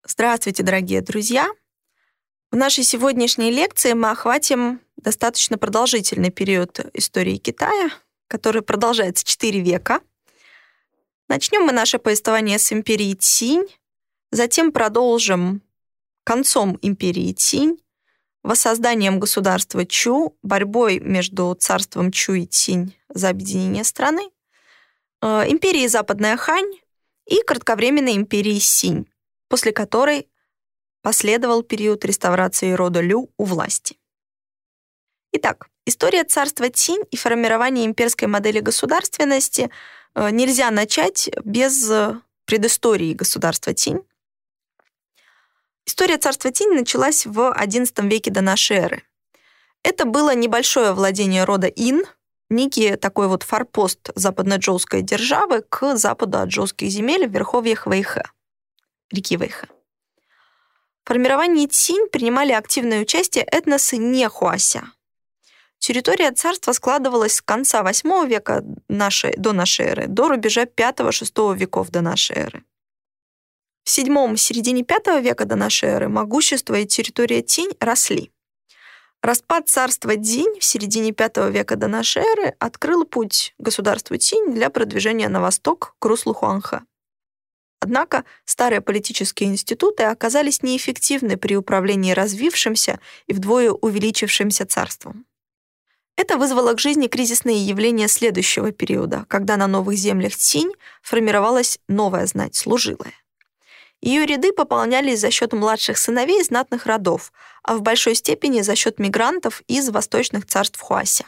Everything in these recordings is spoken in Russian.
Здравствуйте, дорогие друзья! В нашей сегодняшней лекции мы охватим достаточно продолжительный период истории Китая, который продолжается 4 века. Начнем мы наше повествование с империи Цинь, затем продолжим концом империи Цинь, воссозданием государства Чу, борьбой между царством Чу и Цинь за объединение страны, империей Западная Хань и кратковременной империей Синь, после которой последовал период реставрации рода Лю у власти. Итак, история царства Цинь и формирования имперской модели государственности нельзя начать без предыстории государства Цинь. История царства Цинь началась в XI веке до нашей эры. Это было небольшое владение рода Ин, некий такой вот форпост западно-джоуской державы к западу от джоуских земель в верховьях Вэйхэ, реки Вэйхэ. В формировании Цинь принимали активное участие этносы не хуася. Территория царства складывалась с конца VIII века до нашей эры до рубежа V-VI веков до нашей эры. В VII середине V века до нашей эры могущество и территория Цинь росли. Распад царства Цзинь в середине V века до нашей эры открыл путь государству Цинь для продвижения на восток к руслу Хуанхэ. Однако старые политические институты оказались неэффективны при управлении развившимся и вдвое увеличившимся царством. Это вызвало к жизни кризисные явления следующего периода, когда на новых землях Цинь формировалась новая знать, служилая. Ее ряды пополнялись за счет младших сыновей знатных родов, а в большой степени за счет мигрантов из восточных царств Хуася.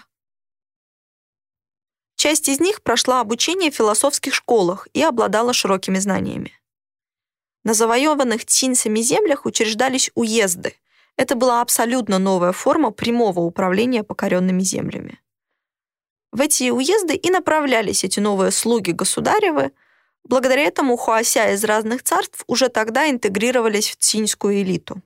Часть из них прошла обучение в философских школах и обладала широкими знаниями. На завоеванных цинцами землях учреждались уезды. Это была абсолютно новая форма прямого управления покоренными землями. В эти уезды и направлялись эти новые слуги государевы. Благодаря этому хуася из разных царств уже тогда интегрировались в циньскую элиту.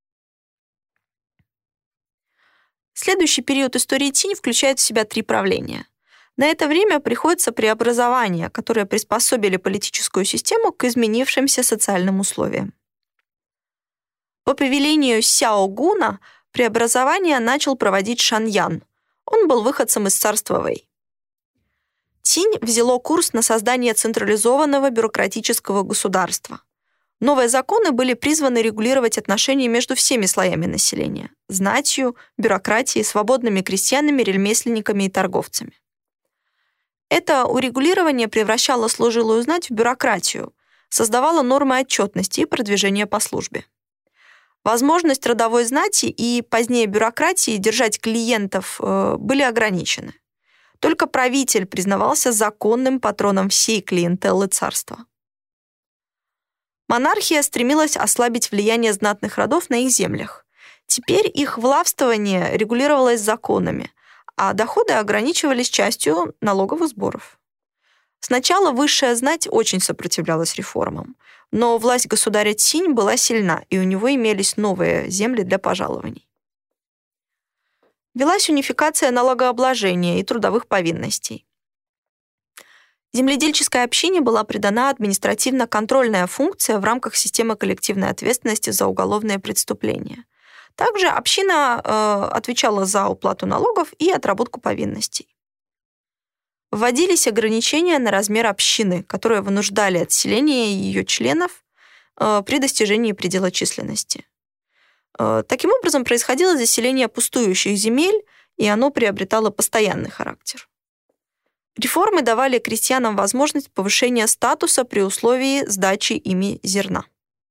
Следующий период истории Цинь включает в себя 3 правления. На это время приходится преобразования, которые приспособили политическую систему к изменившимся социальным условиям. По повелению Сяо Гуна преобразование начал проводить Шаньян. Он был выходцем из царства Вэй. Цинь взяло курс на создание централизованного бюрократического государства. Новые законы были призваны регулировать отношения между всеми слоями населения – знатью, бюрократией, свободными крестьянами, ремесленниками и торговцами. Это урегулирование превращало служилую знать в бюрократию, создавало нормы отчетности и продвижения по службе. Возможность родовой знати и позднее бюрократии держать клиентов были ограничены. Только правитель признавался законным патроном всей клиентеллы царства. Монархия стремилась ослабить влияние знатных родов на их землях. Теперь их властвование регулировалось законами, а доходы ограничивались частью налоговых сборов. Сначала высшая знать очень сопротивлялась реформам, но власть государя Цинь была сильна, и у него имелись новые земли для пожалований. Велась унификация налогообложения и трудовых повинностей. Земледельческой общине была придана административно-контрольная функция в рамках системы коллективной ответственности за уголовные преступления. Также община отвечала за уплату налогов и отработку повинностей. Вводились ограничения на размер общины, которые вынуждали отселение ее членов при достижении предела численности. Таким образом, происходило заселение пустующих земель, и оно приобретало постоянный характер. Реформы давали крестьянам возможность повышения статуса при условии сдачи ими зерна.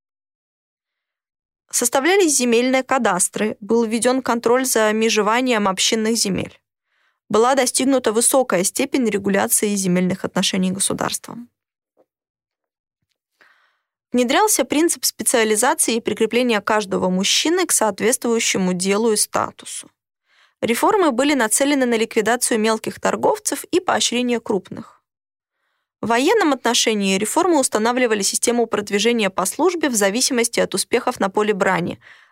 Составлялись земельные кадастры, был введен контроль за межеванием общинных земель. Была достигнута высокая степень регуляции земельных отношений государством. Внедрялся принцип специализации и прикрепления каждого мужчины к соответствующему делу и статусу. Реформы были нацелены на ликвидацию мелких торговцев и поощрение крупных. В военном отношении реформы устанавливали систему продвижения по службе в зависимости от успехов на поле брани,